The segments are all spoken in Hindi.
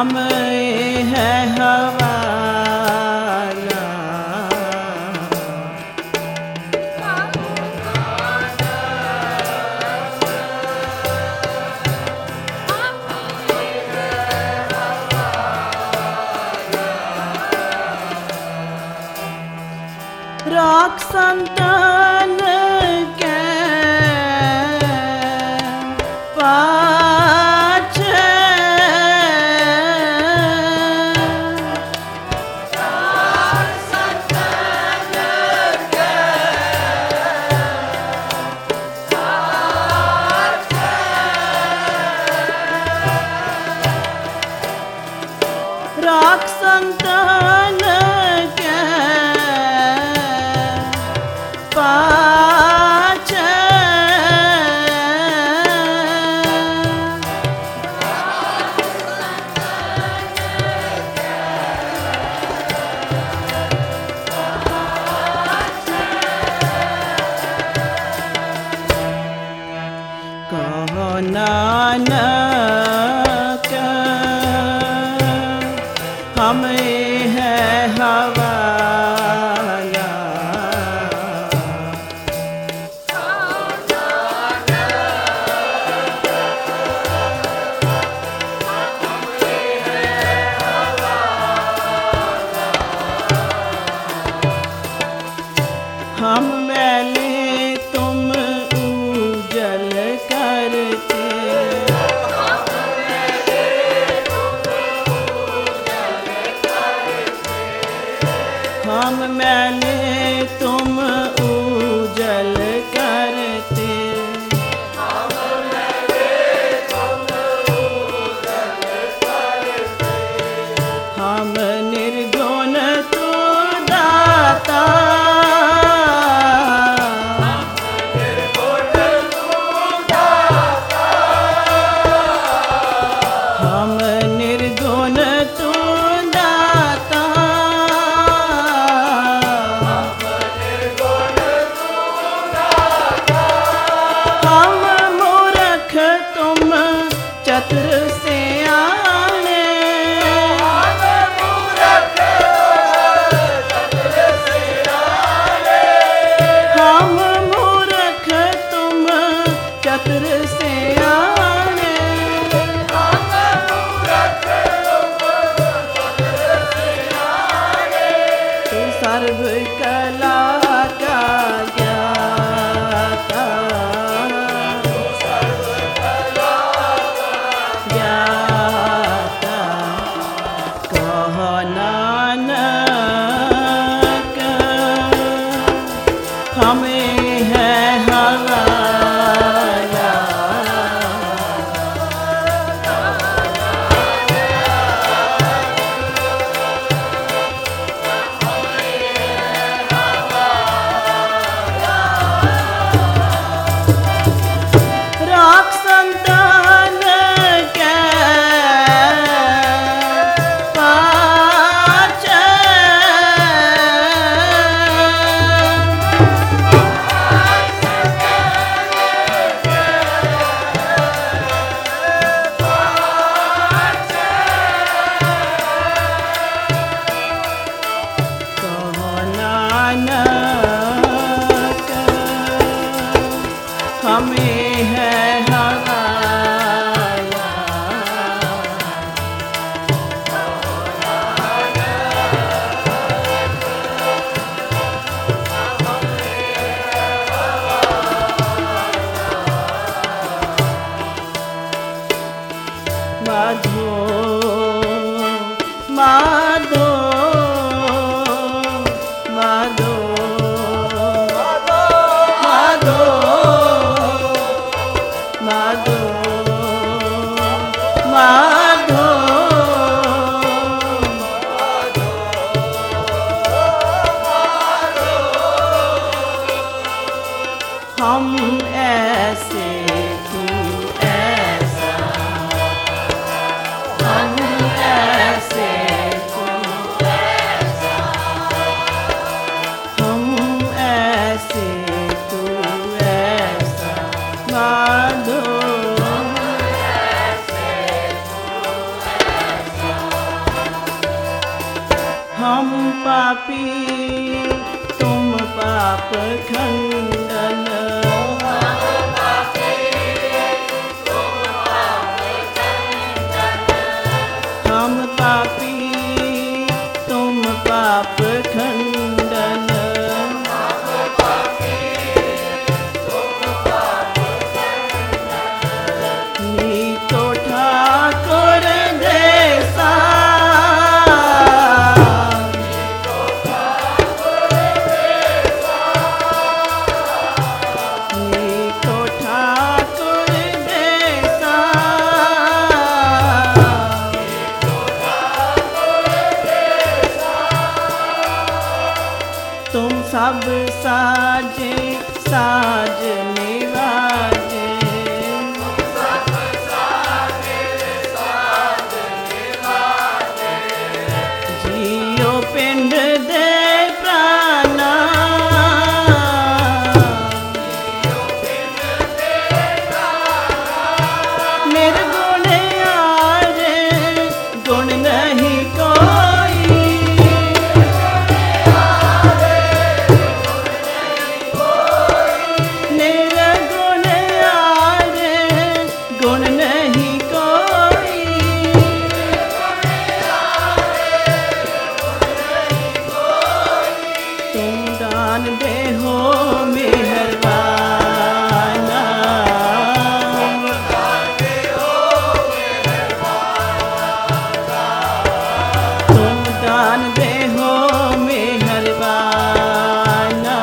हम है हवाला। राख संतान के पाछे राख संतान के पाछे कहो नानक हम है हवाला। हम मैले तुम उजल करते, हम मैले तुम उजल करते, हम निर्गुण तू दाता, हम निर्गुण तू दाता, हम मूर्ख तुम चतुर से आने, हम मूर्ख तुम चतुर से आने, तू सर्व कला का ज्ञाता, ज्ञाता कहो नानक हमें है हवाला। राख संतान के पाछे कहो नानक हमें है हवाला। माधो माधो माधो माधो माधो माधो हम ऐसे तू ऐसा, हम ऐसे तू ऐसा, हम ऐसे तू ऐसा माधो, पापी तुम पाप खंडन। हम पापी तुम पाप खंडन। नी तो ठाकुर जैसा तुम सब साजे साज निवाजे। जियो पिंड दे प्राणा निर्गुण आरे गुण नहीं कोई। निर्गुण आरे गुण नहीं कोई। तुम दान दे हो मेहरबाना। तुम दान दे हो मेहरबाना।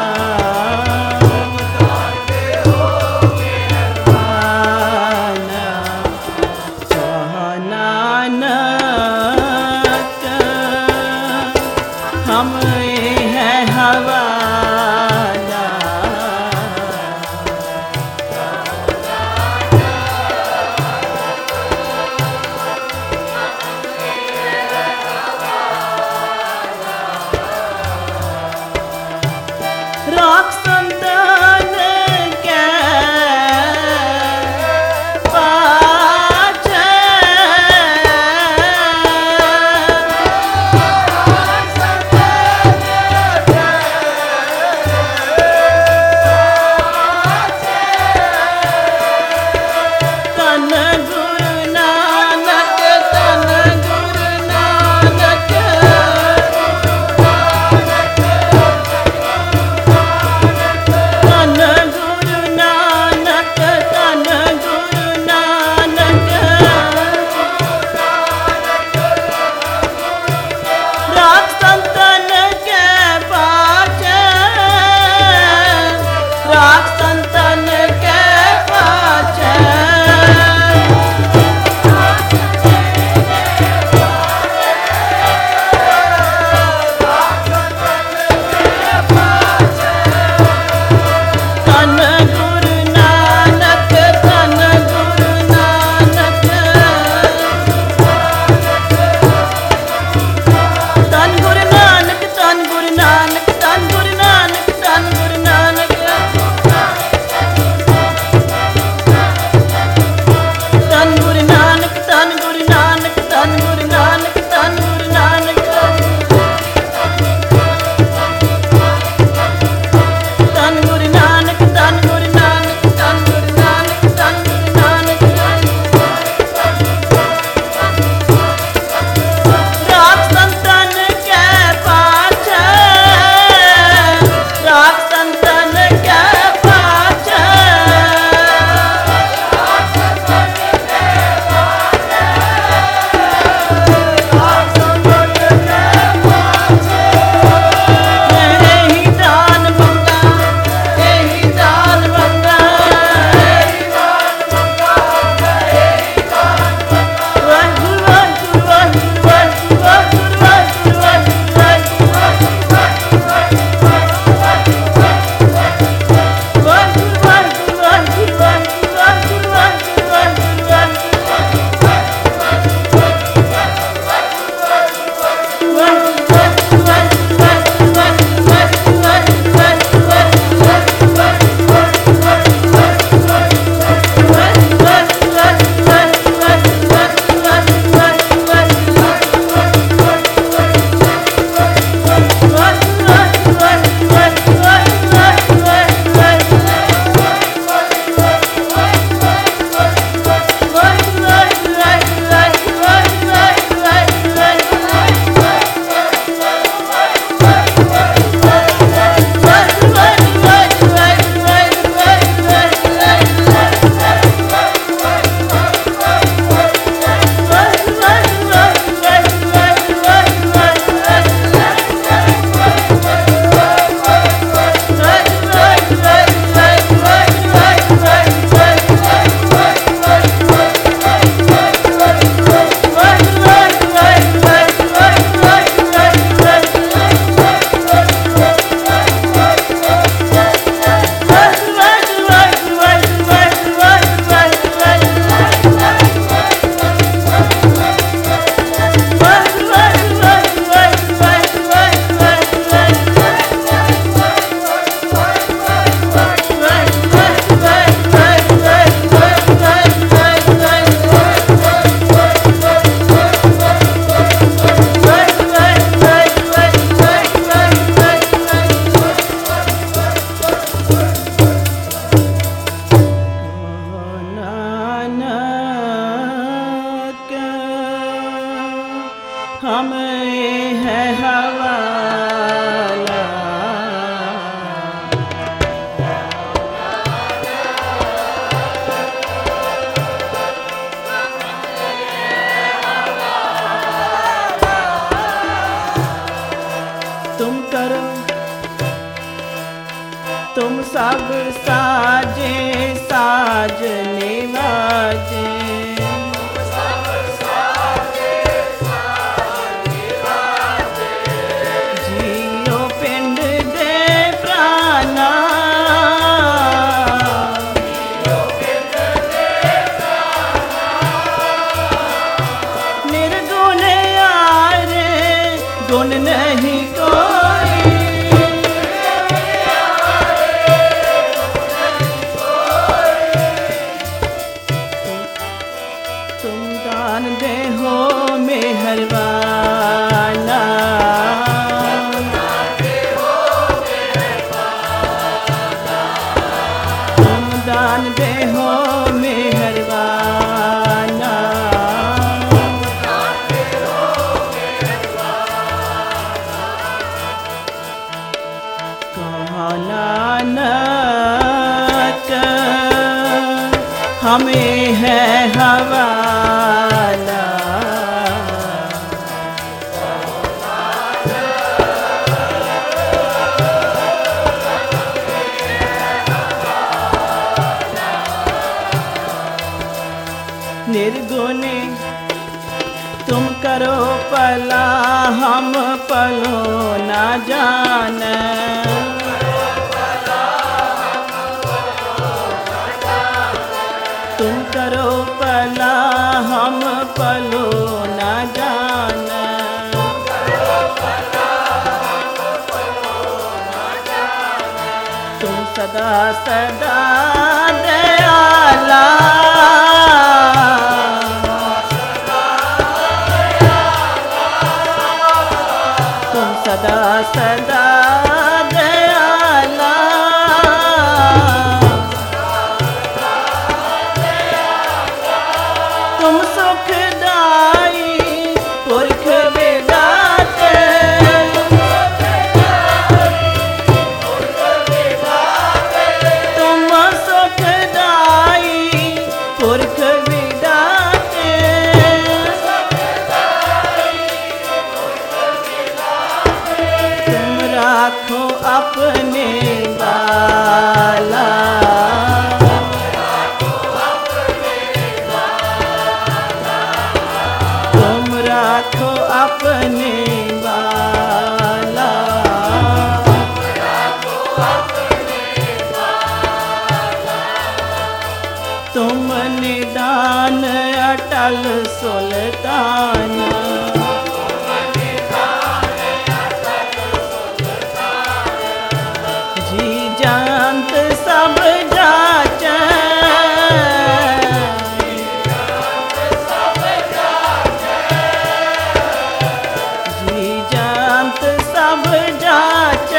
हमें है हवाला। तुम करो तुम सब साजे साज निवाजे, जियो पिंड दे प्राणा, निर्गुण यारे गुण नहीं कोई, तुम दान दे हो मेहरबाना, तुम दान दे हो मेहरबाना, कहो नानक हमें है हवाला। निर्गुणे तुम करो पला हम पलो ना जान, तुम करो पला हम पलो ना जान, तुम सदा सदा दयाला, तुम सदा सदा दयाला, तुम सुखदाई पुरख विदाते, तुम सुखदाई पुरख विदाते, तुम राखो अपने वाला, तुम राखो अपने वाला, तुम निदान अटल सुल्तान, जी जानत सब जाच, जी जानत सब जाच,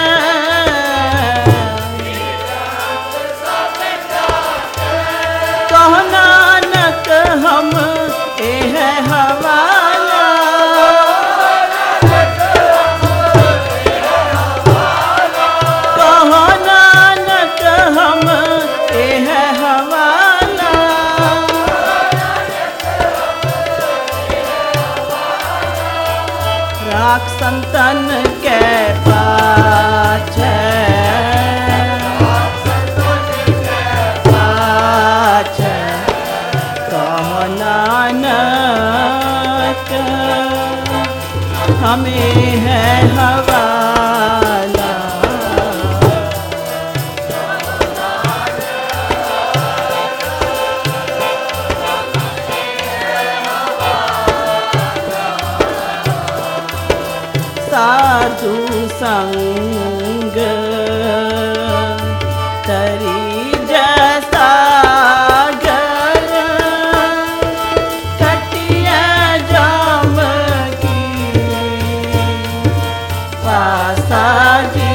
कहो नानक हम ए है हवाला, कहो नानक हम ए है हवाला, राख संतन के पाछे, पाछे कहो नानक हमें है हवाला। साधु संग तरी जैसा घर, कटिया जाम की पासा जी,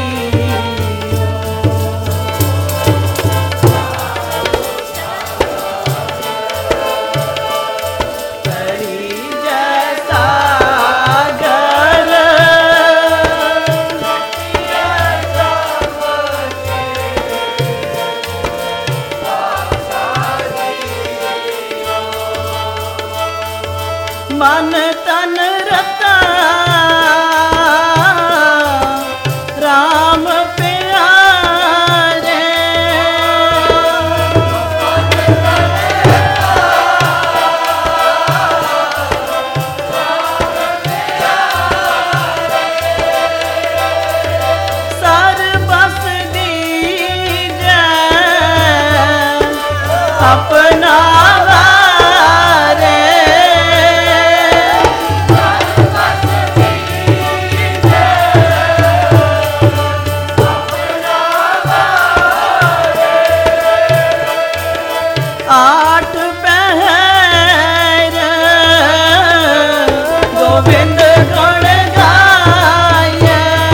तरी जैसा मन तन रता राम प्यारे। सर बस दीजे अपना आठ पहर गोविंद गुण गाय।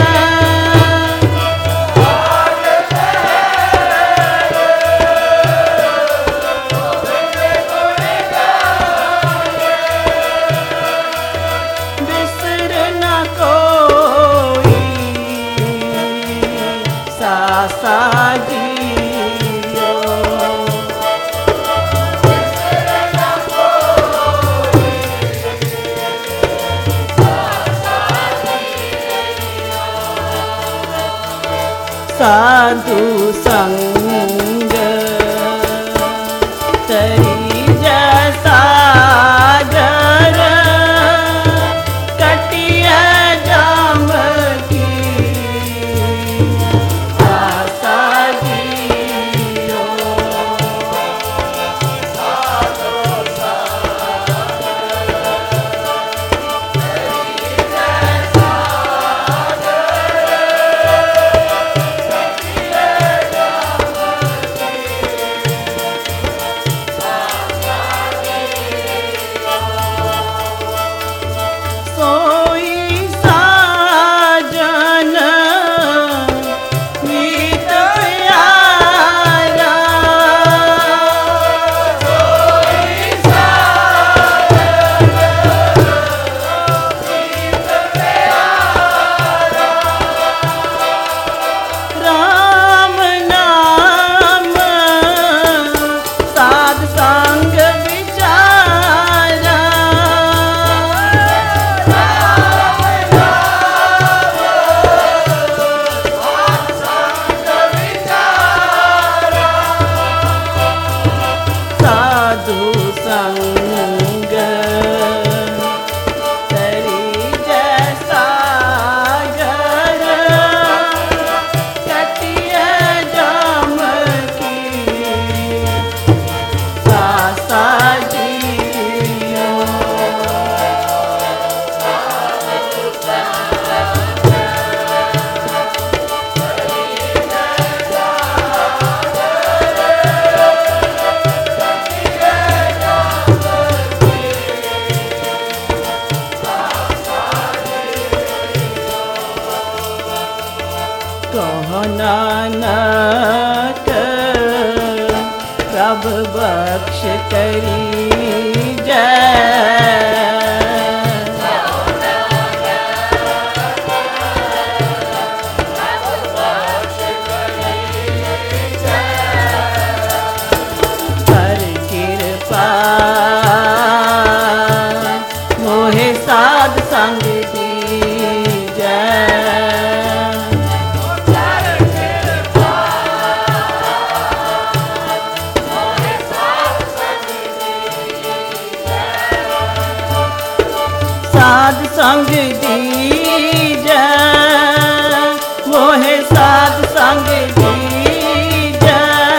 बिसर न कोई सासा जी साधु संग तरी जैसा घर कटिया जाम की आशा जियो। नानक प्रभु बख्श करी जय। कर कृपा मोहे साध संग साध संग दीजै मोहे साध संग दीजै।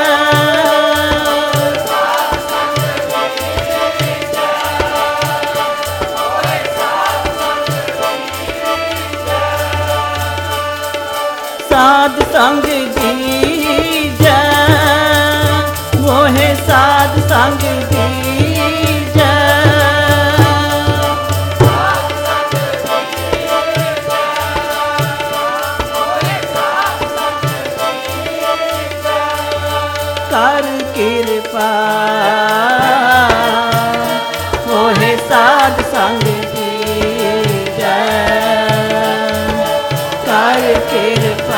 साध संग दीजै मोहे साध संग दीजै। कर कृपा मोहे साध संग दीजै। कर कृपा